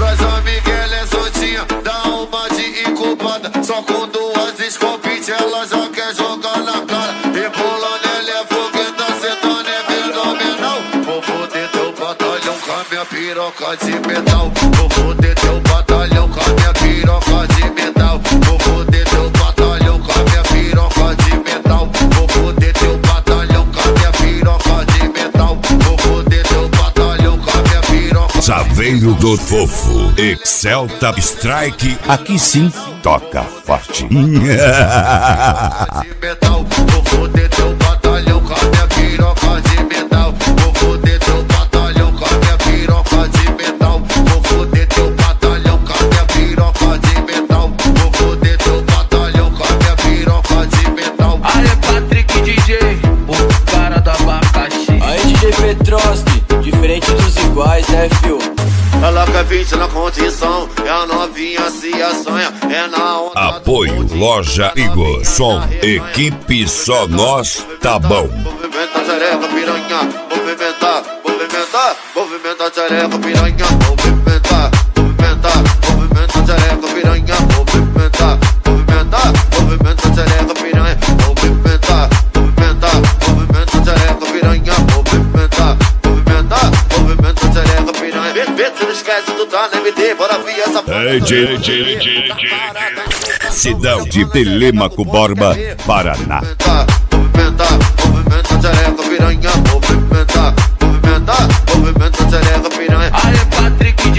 pras amigas ela é soltinha, dá uma de incubada. Só com duas escopite ela já quer jogar na cara. Rebolando ela é fogueta, sentando é fenomenal. Vou foder teu batalhão com a minha piroca de metal. Vou foder teu batalhão com a minha piroca de metal. Vou foder teu batalhão com a minha piroca de metal. Vou foder teu batalhão com a minha piroca de metal. Vou foder teu batalhão com a minha piroca. Saveiro do Fofo, Excelta Strike, aqui sim toca forte. Metal, vou foder teu batalhão com a minha piroca de metal. Vou foder teu batalhão com a minha piroca de metal. Vou foder teu batalhão com a minha piroca de metal. Vou foder teu batalhão com a minha piroca de metal. Aí é Patrick DJ, o cara do abacaxi. Aí DJ Petroski, diferente dos iguais, né, fio? Ela quer 20 na condição, é a novinha se assanha, é na onda. Apoio Loja Igor, som, equipe só nós, tá bom. Movimenta xereca piranha, movimentar, movimentar, movimenta xereca piranha, movimentar, movimentar, movimenta xereca piranha, movimentar, movimentar, movimenta xereca piranha, movimentar, movimentar, movimenta xereca piranha, movimentar, movimentar, movimenta xereca piranha. Vê se não esquece do tá na MD, bora vir essa Cidade de Telêmaco Borba, Paraná. Movimentar, movimenta xereca piranha, movimentar, movimentar, movimenta xereca piranha. Aí é Patrick